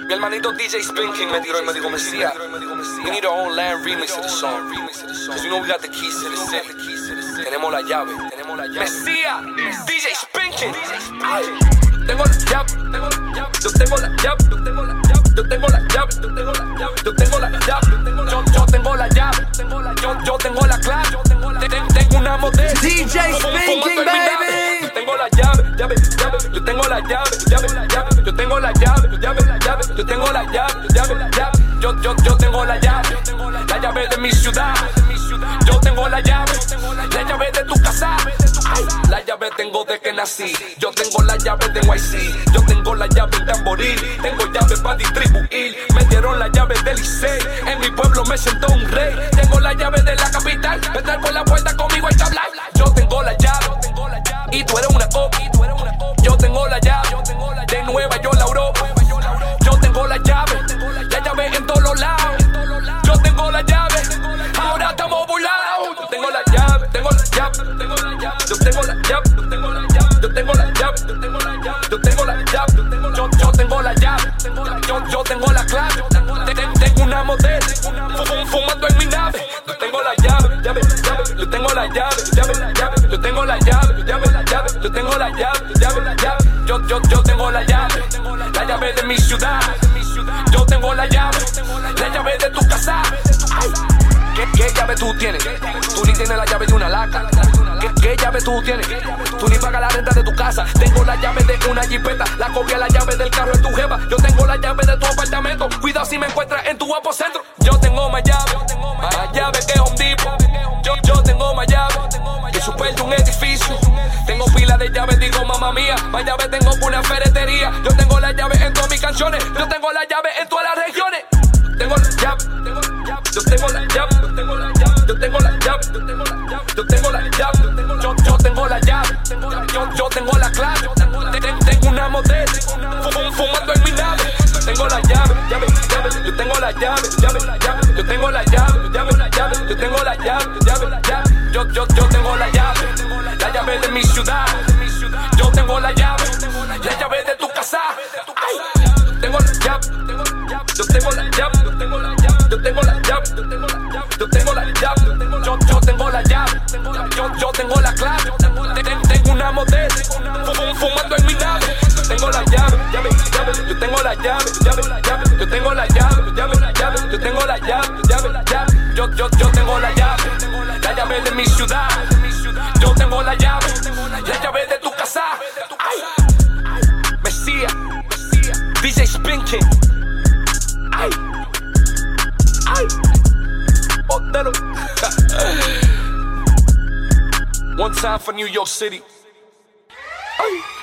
Mi hermanito DJ Spinking me tiró y me dijo, Mesías, we need our own land remix of the song. Cause you know we got the keys to the city. Tenemos la llave. Mesías, DJ Spinking. Tengo la llave, yo tengo la llave, yo tengo la llave, yo tengo la llave, yo tengo la llave, yo tengo la llave, yo tengo la llave, yo tengo la clave, tengo una modelo. DJ Spinking, baby. Yo tengo la llave, yo tengo la llave, yo tengo la llave, yo tengo la llave, yo tengo la llave de mi ciudad. Yo tengo la llave de tu casa. La llave tengo de que nací. Yo tengo la llave de NYC. Yo tengo la llave de Tamboril. Tengo llave para distribuir. Me dieron la llave del Licey. En mi pueblo me sentó un rey. Tengo la llave de la capital. Entrar por la puerta conmigo hay que hablar. Yo tengo la llave y tú eres una copia. Yo tengo la llave de Nueva York, la Europa. Yo tengo la llave en todos los lados. Yo tengo la llave, ahora estamos burlados. Yo tengo la llave, tengo la llave, yo tengo la llave, yo tengo la llave, yo tengo la llave, yo tengo la llave, yo tengo la llave, yo tengo la llave, yo tengo la clave. Tengo una modelo fumando en mi nave. Yo tengo la llave, yo tengo la llave, yo tengo la llave, yo tengo la llave, yo tengo la llave de mi ciudad. Yo tengo la llave de tu casa. ¿Qué llave tú tienes? Tú ni tienes la llave de una laca. ¿Qué llave tú tienes? Tú ni pagas la renta de tu casa. Tengo la llave de una jipeta. La copia la llave del carro de tu jefa. Yo tengo la llave de tu apartamento. Cuidado si me encuentras en tu apocentro. Yo tengo más llave que Home Depot. Yo tengo más llave que super de un edificio. Tengo pila de llaves, digo mamá mía. Más llave tengo por una ferretería. Yo tengo la llave en todas mis canciones. Yo tengo la llave en todas las regiones. Tengo la llave, yo tengo la llave, yo tengo la llave, yo tengo la llave, yo tengo la llave, yo tengo la llave, yo tengo la clave. Tengo una modelo fumando en mi nave. Tengo la llave, yo tengo la llave, yo tengo la llave, yo tengo la llave, yo tengo la llave de mi ciudad. Yo tengo la llave de tu casa. Tengo la llave, yo tengo la llave, yo tengo la llave, yo tengo la llave, yo tengo la llave, yo tengo la llave, yo tengo la clave. Tengo una modelo fumando en mi nave. Tengo la llave, yo tengo la llave, yo tengo la llave, yo tengo la llave, yo tengo la llave de mi ciudad. Yo tengo la llave de tu casa. Mesías, DJ Spinking. Otero. One time for New York City. Ay.